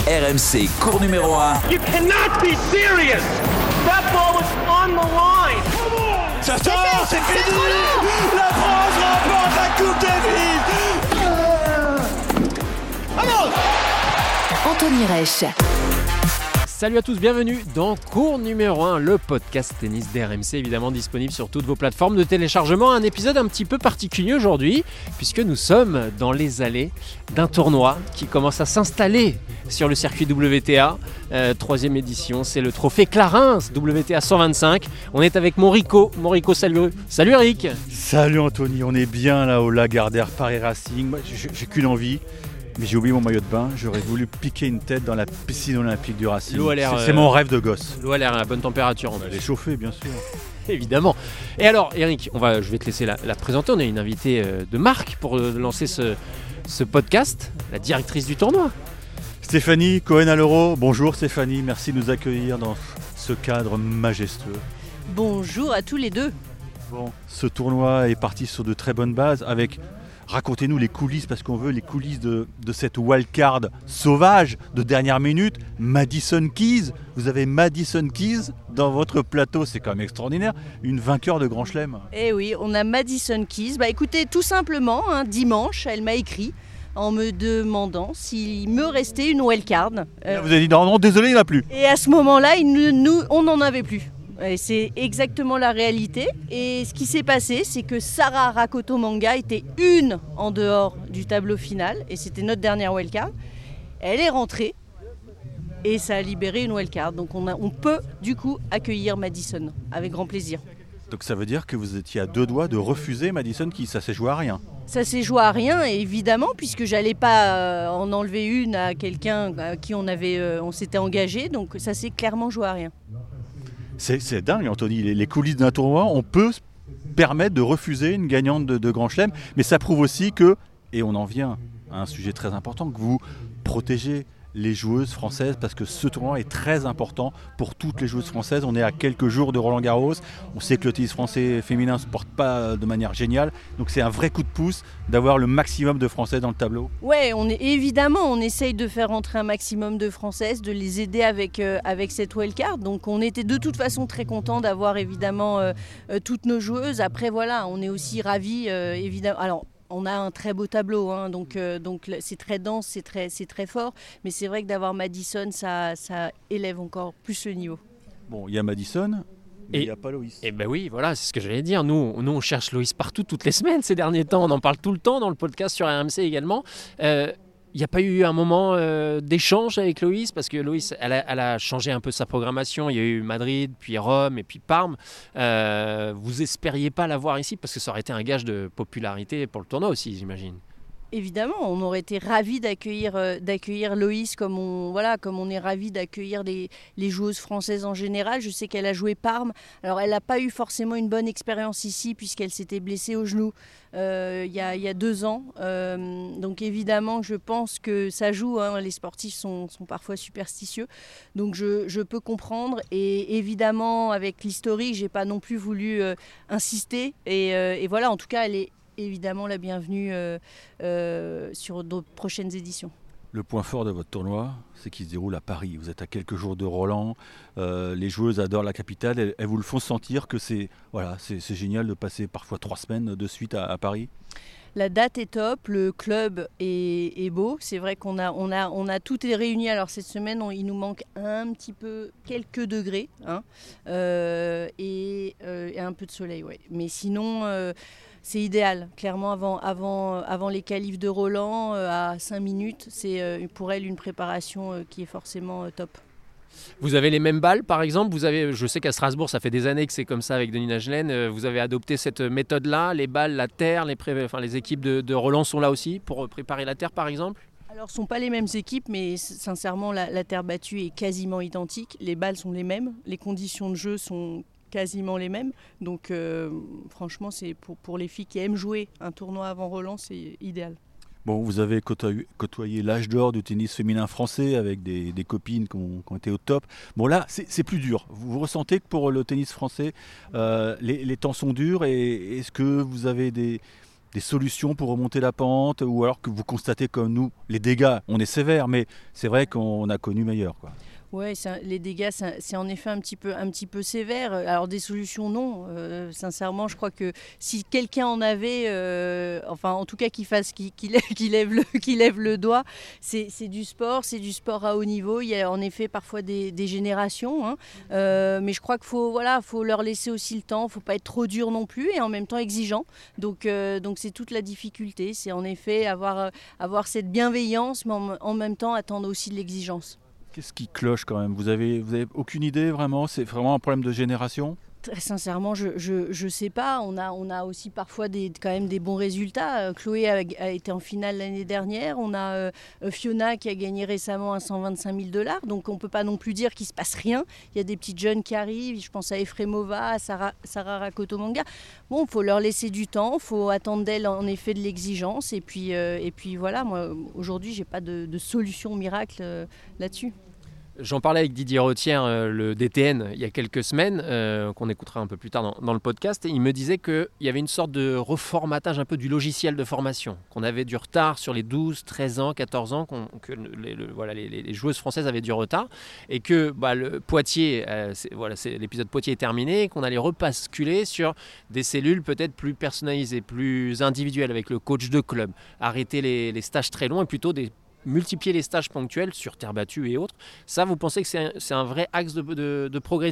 RMC, cours numéro 1. You cannot be serious. That ball was on the line. Ça sort, c'est fini. La France remporte la Coupe Davis. Vamos. Anthony Reich. Salut à tous, bienvenue dans Cours numéro 1, le podcast tennis d'RMC, évidemment disponible sur toutes vos plateformes de téléchargement. Un épisode un petit peu particulier aujourd'hui, puisque nous sommes dans les allées d'un tournoi qui commence à s'installer sur le circuit WTA. Troisième édition, c'est le trophée Clarins WTA 125. On est avec Morico. Morico, salut. Salut Eric. Salut Anthony, on est bien là au Lagardère Paris Racing. Moi, j'ai qu'une envie. Mais j'ai oublié mon maillot de bain, j'aurais voulu piquer une tête dans la piscine olympique du Racing. L'eau a l'air, c'est mon rêve de gosse. L'eau a l'air à la bonne température. Elle est chauffée, bien sûr. Évidemment. Et alors, Eric, je vais te laisser la présenter. On a une invitée de marque pour lancer ce podcast, la directrice du tournoi. Stéphanie Cohen-Alero. Bonjour Stéphanie, merci de nous accueillir dans ce cadre majestueux. Bonjour à tous les deux. Bon, ce tournoi est parti sur de très bonnes bases avec... Racontez-nous les coulisses, parce qu'on veut les coulisses de cette wildcard sauvage de dernière minute. Madison Keys, vous avez Madison Keys dans votre plateau, c'est quand même extraordinaire. Une vainqueur de Grand Chelem. Eh oui, on a Madison Keys. Écoutez, tout simplement, dimanche, elle m'a écrit en me demandant s'il me restait une wildcard. Vous avez dit non, désolé, il n'y en a plus. Et à ce moment-là, on n'en avait plus. Et c'est exactement la réalité. Et ce qui s'est passé, c'est que Sarah Rakotomanga était une en dehors du tableau final. Et c'était notre dernière wildcard. Elle est rentrée. Et ça a libéré une wildcard. Donc on peut du coup accueillir Madison avec grand plaisir. Donc ça veut dire que vous étiez à deux doigts de refuser Madison Keys, ça s'est joué à rien. Ça s'est joué à rien, évidemment, puisque j'allais pas en enlever une à quelqu'un à qui on s'était engagé. Donc ça s'est clairement joué à rien. C'est dingue, Anthony. Les coulisses d'un tournoi, on peut se permettre de refuser une gagnante de Grand Chelem, mais ça prouve aussi que, et on en vient à un sujet très important, que vous protégez les joueuses françaises, parce que ce tournoi est très important pour toutes les joueuses françaises. On est à quelques jours de Roland-Garros. On sait que le tennis français féminin ne se porte pas de manière géniale, donc c'est un vrai coup de pouce d'avoir le maximum de Françaises dans le tableau. Ouais, on essaye de faire rentrer un maximum de Françaises, de les aider avec cette wildcard. Donc on était de toute façon très contents d'avoir évidemment toutes nos joueuses. Après voilà, on est aussi ravis évidemment. Alors, on a un très beau tableau, donc c'est très dense, c'est très fort. Mais c'est vrai que d'avoir Madison, ça élève encore plus le niveau. Bon, il y a Madison, mais il n'y a pas Loïs. Et ben oui, voilà, c'est ce que j'allais dire. Nous, on cherche Loïs partout, toutes les semaines ces derniers temps. On en parle tout le temps dans le podcast sur RMC également. Il n'y a pas eu un moment d'échange avec Loïs, parce que Loïs, elle a changé un peu sa programmation. Il y a eu Madrid, puis Rome et puis Parme. Vous espériez pas la voir ici, parce que ça aurait été un gage de popularité pour le tournoi aussi, j'imagine. Évidemment, on aurait été ravis d'accueillir Loïs comme on est ravis d'accueillir les joueuses françaises en général. Je sais qu'elle a joué Parme. Alors, elle n'a pas eu forcément une bonne expérience ici puisqu'elle s'était blessée au genou il y a 2 ans. Donc, évidemment, je pense que ça joue. Les sportifs sont parfois superstitieux. Donc, je peux comprendre. Et évidemment, avec l'historique, je n'ai pas non plus voulu insister. Et voilà, en tout cas, elle est évidemment la bienvenue sur d'autres prochaines éditions. Le point fort de votre tournoi, c'est qu'il se déroule à Paris. Vous êtes à quelques jours de Roland. Les joueuses adorent la capitale. Elles vous le font sentir que c'est génial de passer parfois 3 semaines de suite à Paris. La date est top, le club est beau. C'est vrai qu'on a tout est réuni. Alors cette semaine, il nous manque un petit peu quelques degrés et un peu de soleil. Ouais. Mais sinon, c'est idéal. Clairement, avant les qualifs de Roland, à 5 minutes, c'est pour elle une préparation qui est forcément top. Vous avez les mêmes balles, par exemple. Je sais qu'à Strasbourg, ça fait des années que c'est comme ça avec Denis Nagelen. Vous avez adopté cette méthode-là. Les balles, la terre, les équipes de Roland sont là aussi pour préparer la terre, par exemple. Alors, ce ne sont pas les mêmes équipes, mais sincèrement, la terre battue est quasiment identique. Les balles sont les mêmes. Les conditions de jeu sont quasiment les mêmes. Donc, franchement, c'est pour les filles qui aiment jouer un tournoi avant Roland, c'est idéal. Bon, vous avez côtoyé l'âge d'or du tennis féminin français avec des copines qui ont été au top. Bon, là, c'est plus dur. Vous ressentez que pour le tennis français, les temps sont durs, et est-ce que vous avez des des solutions pour remonter la pente, ou alors que vous constatez comme nous, les dégâts, on est sévère, mais c'est vrai qu'on a connu meilleur, quoi. Ouais, les dégâts, c'est en effet un petit peu sévère. Alors des solutions, non. Sincèrement, je crois que si quelqu'un en avait, enfin en tout cas qu'il lève le doigt, c'est du sport à haut niveau. Il y a en effet parfois des générations, hein. Mais je crois qu'il faut leur laisser aussi le temps. Il ne faut pas être trop dur non plus et en même temps exigeant. Donc c'est toute la difficulté. C'est en effet avoir cette bienveillance, mais en même temps attendre aussi de l'exigence. Qu'est-ce qui cloche quand même ? Vous avez aucune idée vraiment ? C'est vraiment un problème de génération ? Très sincèrement, je sais pas. On a aussi parfois quand même des bons résultats. Chloé a été en finale l'année dernière. On a Fiona qui a gagné récemment un 125 000 $. Donc on peut pas non plus dire qu'il se passe rien. Il y a des petites jeunes qui arrivent. Je pense à Efremova, à Sarah Rakotomanga. Bon, faut leur laisser du temps. Faut attendre d'elles en effet de l'exigence. Et puis voilà. Moi aujourd'hui, j'ai pas de solution miracle là-dessus. J'en parlais avec Didier Rothière, le DTN, il y a quelques semaines, qu'on écoutera un peu plus tard dans le podcast. Et il me disait qu'il y avait une sorte de reformatage un peu du logiciel de formation, qu'on avait du retard sur les 12, 13 ans, 14 ans, que les joueuses françaises avaient du retard. Et que le Poitiers, l'épisode Poitiers est terminé, et qu'on allait repasculer sur des cellules peut-être plus personnalisées, plus individuelles, avec le coach de club, arrêter les stages très longs et plutôt multiplier les stages ponctuels sur terre battue et autres. Ça, vous pensez que c'est un vrai axe de progression ?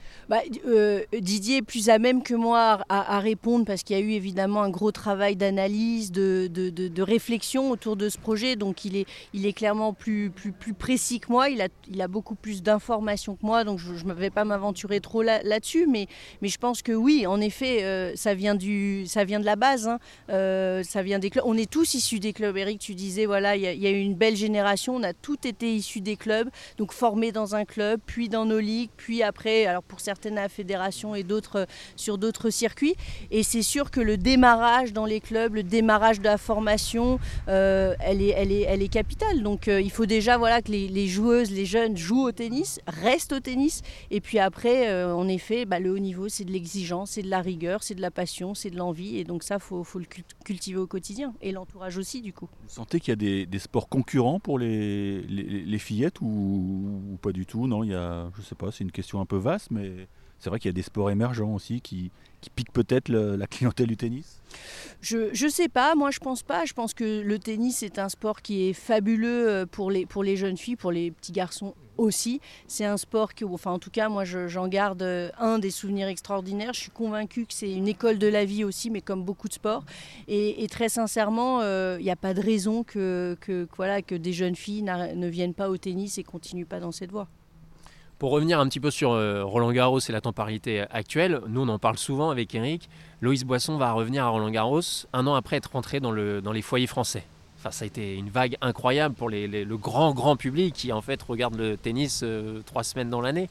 Didier est plus à même que moi à répondre parce qu'il y a eu évidemment un gros travail d'analyse, de réflexion autour de ce projet. Donc il est clairement plus précis que moi. Il a beaucoup plus d'informations que moi. Donc je ne vais pas m'aventurer trop là-dessus. Mais je pense que oui, en effet, ça vient de la base. Hein. Ça vient des clubs. On est tous issus des clubs. Eric, tu disais, voilà, il y a eu une belle génération. On a tous été issus des clubs. Donc formés dans un club, puis dans nos ligues, puis après, alors pour certains à la fédération et d'autres sur d'autres circuits. Et c'est sûr que le démarrage dans les clubs, le démarrage de la formation, elle est capitale. Donc il faut déjà que les joueuses, les jeunes jouent au tennis, restent au tennis. Et puis après, en effet, le haut niveau, c'est de l'exigence, c'est de la rigueur, c'est de la passion, c'est de l'envie. Et donc ça, faut le cultiver au quotidien. Et l'entourage aussi, du coup. Vous sentez qu'il y a des sports concurrents pour les fillettes ou pas du tout ? Non, je sais pas, c'est une question un peu vaste, mais c'est vrai qu'il y a des sports émergents aussi qui piquent peut-être la clientèle du tennis. Je sais pas, moi je pense pas. Je pense que le tennis est un sport qui est fabuleux pour les jeunes filles, pour les petits garçons aussi. C'est un sport en tout cas, moi j'en garde des souvenirs extraordinaires. Je suis convaincue que c'est une école de la vie aussi, mais comme beaucoup de sports. Et très sincèrement, il n'y a pas de raison que des jeunes filles ne viennent pas au tennis et continuent pas dans cette voie. Pour revenir un petit peu sur Roland-Garros et la temporalité actuelle, nous on en parle souvent avec Eric. Loïs Boisson va revenir à Roland-Garros un an après être rentré dans les foyers français. Enfin, ça a été une vague incroyable pour le grand public qui en fait regarde le tennis 3 semaines dans l'année.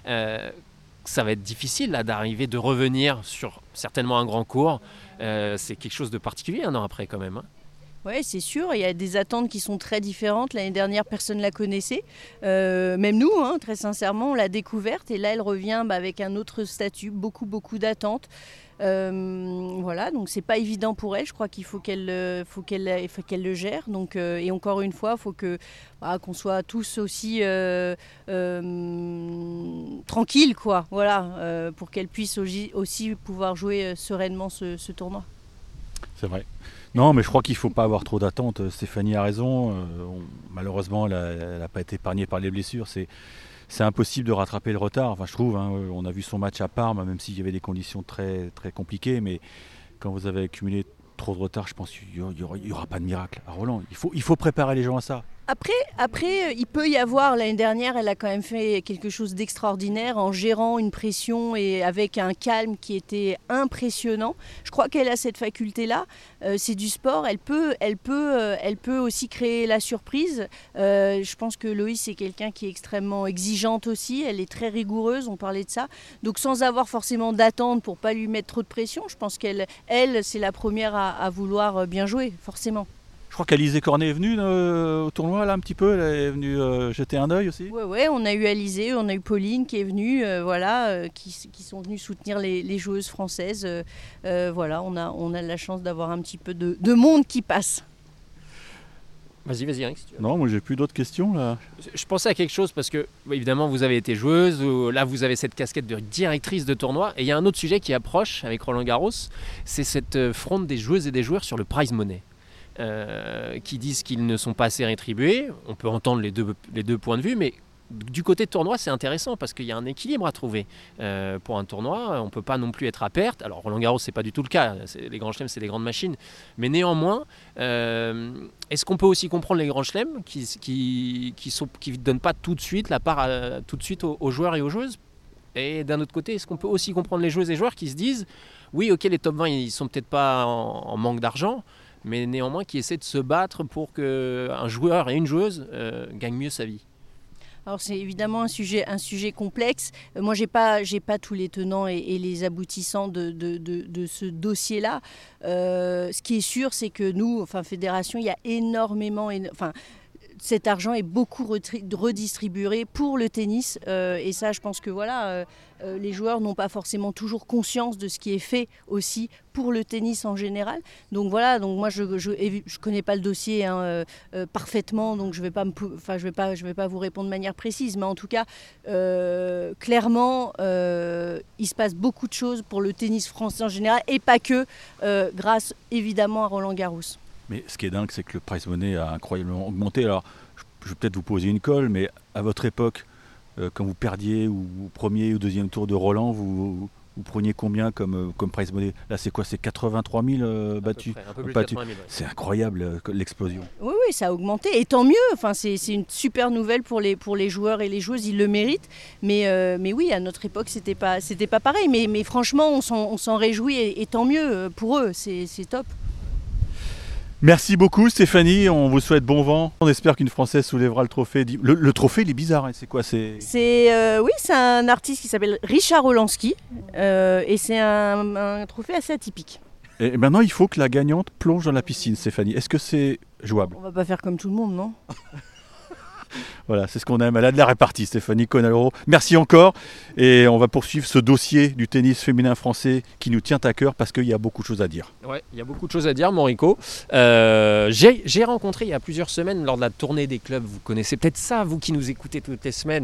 Ça va être difficile là, de revenir sur certainement un grand cours. C'est quelque chose de particulier un an après quand même. Hein. Oui, c'est sûr, il y a des attentes qui sont très différentes. L'année dernière, personne ne la connaissait. Même nous, très sincèrement, on l'a découverte. Et là, elle revient avec un autre statut, beaucoup d'attentes. Voilà, donc c'est pas évident pour elle. Je crois qu'il faut qu'elle le gère. Donc, et encore une fois, il faut qu'on soit tous aussi tranquilles, quoi. Voilà, pour qu'elle puisse aussi pouvoir jouer sereinement ce tournoi. C'est vrai. Non, mais je crois qu'il ne faut pas avoir trop d'attentes. Stéphanie a raison. Malheureusement, elle n'a pas été épargnée par les blessures. C'est impossible de rattraper le retard. Enfin, je trouve. On a vu son match à Parme, même s'il y avait des conditions très, très compliquées. Mais quand vous avez accumulé trop de retard, je pense qu'il n'y aura pas de miracle à Roland. Il faut préparer les gens à ça. Après, il peut y avoir, l'année dernière, elle a quand même fait quelque chose d'extraordinaire en gérant une pression et avec un calme qui était impressionnant. Je crois qu'elle a cette faculté-là. C'est du sport. Elle peut aussi créer la surprise. Je pense que Loïs, c'est quelqu'un qui est extrêmement exigeante aussi. Elle est très rigoureuse, on parlait de ça. Donc sans avoir forcément d'attente pour ne pas lui mettre trop de pression, je pense qu'elle, c'est la première à vouloir bien jouer, forcément. Je crois qu'Alizé Cornet est venue au tournoi là un petit peu, elle est venue jeter un œil aussi. Ouais, on a eu Alizé, on a eu Pauline qui est venue, qui sont venues soutenir les joueuses françaises. Voilà, on a la chance d'avoir un petit peu de monde qui passe. Vas-y, Eric, si tu veux. Non, moi j'ai plus d'autres questions là. Je pensais à quelque chose parce que, évidemment, vous avez été joueuse, là vous avez cette casquette de directrice de tournoi, et il y a un autre sujet qui approche avec Roland Garros, c'est cette fronde des joueuses et des joueurs sur le prize money. Qui disent qu'ils ne sont pas assez rétribués. On peut entendre les deux points de vue, mais du côté de tournoi, c'est intéressant parce qu'il y a un équilibre à trouver. Pour un tournoi, on ne peut pas non plus être à perte. Alors Roland Garros, c'est pas du tout le cas. Les grands chelems, c'est des grandes machines. Mais néanmoins, est-ce qu'on peut aussi comprendre les grands chelems qui ne donnent pas tout de suite la part tout de suite aux joueurs et aux joueuses? Et d'un autre côté, est-ce qu'on peut aussi comprendre les joueuses et joueurs qui se disent oui, ok, les top 20, ils sont peut-être pas en manque d'argent, mais néanmoins qui essaient de se battre pour qu'un joueur et une joueuse gagnent mieux sa vie? Alors c'est évidemment un sujet complexe. Moi j'ai pas tous les tenants et les aboutissants de ce dossier-là. Ce qui est sûr, c'est que nous, fédération, il y a énormément, cet argent est beaucoup redistribué pour le tennis et ça, je pense que les joueurs n'ont pas forcément toujours conscience de ce qui est fait aussi pour le tennis en général. Donc moi je connais pas le dossier parfaitement, donc je vais pas vous répondre de manière précise, mais en tout cas clairement il se passe beaucoup de choses pour le tennis français en général et pas que grâce évidemment à Roland Garros. Mais ce qui est dingue, c'est que le prize money a incroyablement augmenté. Alors, je vais peut-être vous poser une colle, mais à votre époque, quand vous perdiez ou premier ou deuxième tour de Roland, vous preniez combien comme prize money? Là, c'est quoi? C'est 83 000 battus? Un peu plus de 80 000. Ouais. C'est incroyable l'explosion. Oui, ça a augmenté. Et tant mieux. C'est une super nouvelle pour les joueurs et les joueuses. Ils le méritent. Mais oui, à notre époque, c'était pas pareil. Mais franchement, on s'en réjouit et tant mieux pour eux. C'est top. Merci beaucoup Stéphanie, on vous souhaite bon vent. On espère qu'une Française soulèvera le trophée. Le trophée, il est bizarre, hein. C'est quoi? C'est un artiste qui s'appelle Richard Olansky et c'est un trophée assez atypique. Et maintenant, il faut que la gagnante plonge dans la piscine, Stéphanie. Est-ce que c'est jouable? On va pas faire comme tout le monde, non? Voilà, c'est ce qu'on aime. Elle a de la répartie, Stéphanie Conaloro. Merci encore. Et on va poursuivre ce dossier du tennis féminin français qui nous tient à cœur parce qu'il y a beaucoup de choses à dire. Ouais, il y a beaucoup de choses à dire, Morico. J'ai rencontré il y a plusieurs semaines, lors de la tournée des clubs, vous connaissez peut-être ça, vous qui nous écoutez toutes les semaines,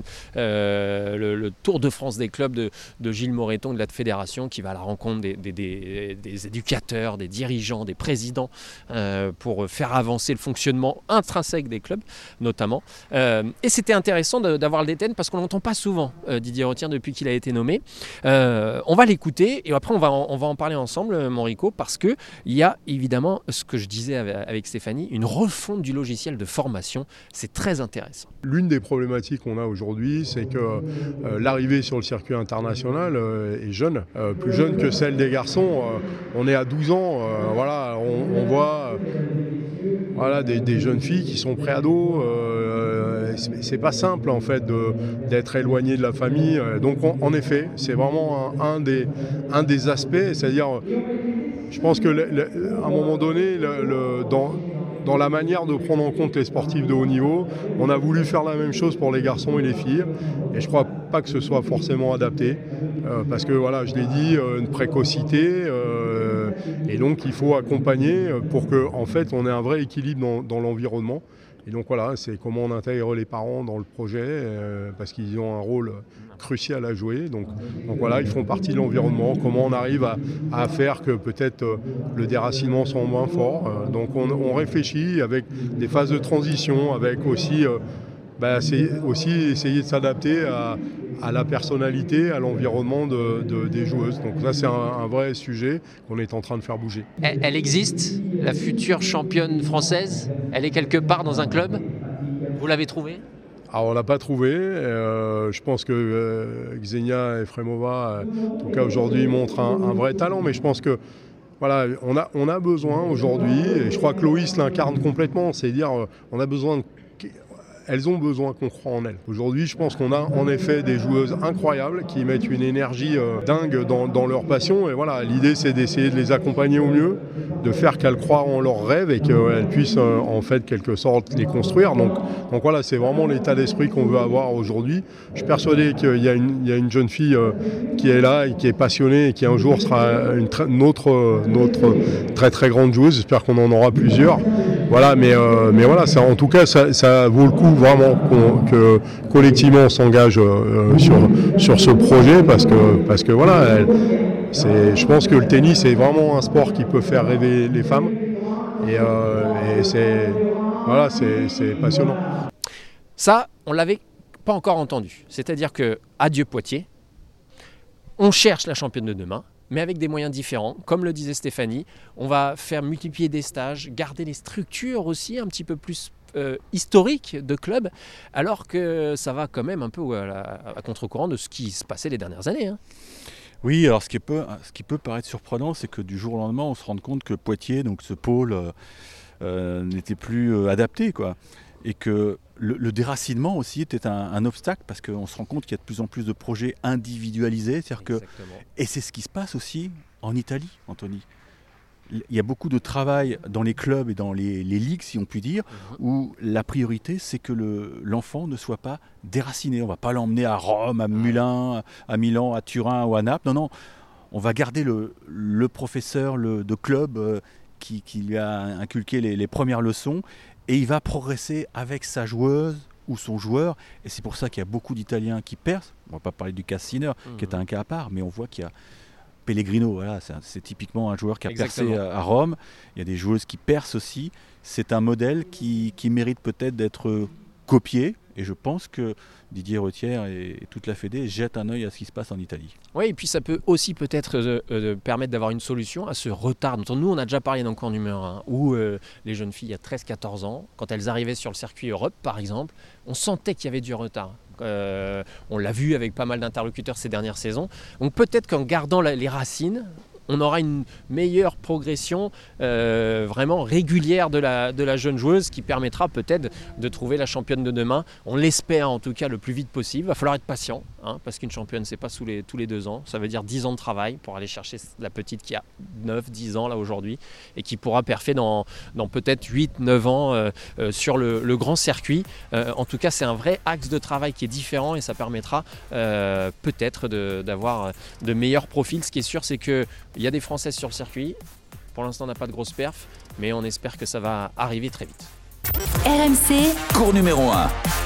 le Tour de France des clubs de Gilles Moreton de la fédération qui va à la rencontre des éducateurs, des dirigeants, des présidents pour faire avancer le fonctionnement intrinsèque des clubs, notamment. Et c'était intéressant d'avoir le DTN parce qu'on l'entend pas souvent, Didier Rottier, depuis qu'il a été nommé. On va l'écouter et après on va en parler ensemble, Morico, parce qu'il y a évidemment, ce que je disais avec Stéphanie, une refonte du logiciel de formation. C'est très intéressant. L'une des problématiques qu'on a aujourd'hui, c'est que l'arrivée sur le circuit international est jeune, plus jeune que celle des garçons. On est à 12 ans, on voit des jeunes filles qui sont préados. C'est pas simple en fait d'être éloigné de la famille. Donc en effet, c'est vraiment un des aspects, c'est-à-dire, je pense que à un moment donné, dans la manière de prendre en compte les sportifs de haut niveau, on a voulu faire la même chose pour les garçons et les filles. Et je ne crois pas que ce soit forcément adapté. Parce que je l'ai dit, une précocité. Et donc il faut accompagner pour qu'en fait on ait un vrai équilibre dans l'environnement. Et donc c'est comment on intègre les parents dans le projet, parce qu'ils ont un rôle crucial à jouer. Donc ils font partie de l'environnement. Comment on arrive à faire que peut-être le déracinement soit moins fort. Donc on réfléchit avec des phases de transition, avec aussi, c'est aussi essayer de s'adapter à la personnalité, à l'environnement des joueuses. Donc ça, c'est un vrai sujet qu'on est en train de faire bouger. Elle existe, la future championne française? Elle est quelque part dans un club? Vous l'avez trouvée? Alors on ne l'a pas trouvé. Je pense que Xenia Efremova, en tout cas aujourd'hui, montre un vrai talent. Mais je pense que on a besoin aujourd'hui, et je crois que Loïs l'incarne complètement, c'est-à-dire on a besoin elles ont besoin qu'on croie en elles. Aujourd'hui, je pense qu'on a en effet des joueuses incroyables qui mettent une énergie dingue dans leur passion. Et voilà, l'idée, c'est d'essayer de les accompagner au mieux, de faire qu'elles croient en leurs rêves et qu'elles puissent en fait quelque sorte les construire. Donc voilà, c'est vraiment l'état d'esprit qu'on veut avoir aujourd'hui. Je suis persuadé qu'il y a une jeune fille qui est là et qui est passionnée et qui un jour sera notre très très grande joueuse. J'espère qu'on en aura plusieurs. Voilà, mais voilà, en tout cas, ça vaut le coup vraiment que collectivement on s'engage sur ce projet parce que voilà, je pense que le tennis est vraiment un sport qui peut faire rêver les femmes et c'est passionnant. Ça, on l'avait pas encore entendu. C'est-à-dire que adieu Poitiers, on cherche la championne de demain, mais avec des moyens différents. Comme le disait Stéphanie, on va faire multiplier des stages, garder les structures aussi un petit peu plus historiques de clubs, alors que ça va quand même un peu à contre-courant de ce qui se passait les dernières années. Hein. Oui, alors ce qui peut paraître surprenant, c'est que du jour au lendemain, on se rende compte que Poitiers, donc ce pôle, n'était plus adapté, quoi. Et que le déracinement aussi était un obstacle parce qu'on se rend compte qu'il y a de plus en plus de projets individualisés. Et c'est ce qui se passe aussi en Italie, Anthony. Il y a beaucoup de travail dans les clubs et dans les ligues, si on peut dire, où la priorité, c'est que l'enfant ne soit pas déraciné. On ne va pas l'emmener à Rome, à Milan, à Turin ou à Naples. Non, on va garder le professeur de club qui lui a inculqué les premières leçons et il va progresser avec sa joueuse ou son joueur. Et c'est pour ça qu'il y a beaucoup d'Italiens qui percent. On ne va pas parler du cas Sinner, qui est un cas à part, mais on voit qu'il y a Pellegrino, voilà, c'est typiquement un joueur qui a percé à Rome. Il y a des joueuses qui percent aussi. C'est un modèle qui mérite peut-être d'être copié. Et je pense que Didier Retière et toute la Fédé jettent un œil à ce qui se passe en Italie. Oui, et puis ça peut aussi peut-être permettre d'avoir une solution à ce retard. Nous, on a déjà parlé dans le cours numéro 1, où les jeunes filles, il y a 13-14 ans, quand elles arrivaient sur le circuit Europe, par exemple, on sentait qu'il y avait du retard. On l'a vu avec pas mal d'interlocuteurs ces dernières saisons. Donc peut-être qu'en gardant les racines, on aura une meilleure progression vraiment régulière de la jeune joueuse qui permettra peut-être de trouver la championne de demain. On l'espère en tout cas le plus vite possible. Il va falloir être patient, parce qu'une championne, c'est pas tous les 2 ans. Ça veut dire 10 ans de travail pour aller chercher la petite qui a 9-10 ans là aujourd'hui et qui pourra perfer dans peut-être 8-9 ans sur le grand circuit. En tout cas, c'est un vrai axe de travail qui est différent et ça permettra peut-être d'avoir de meilleurs profils. Ce qui est sûr, c'est que il y a des Françaises sur le circuit. Pour l'instant, on n'a pas de grosse perf, mais on espère que ça va arriver très vite. RMC, cours numéro 1.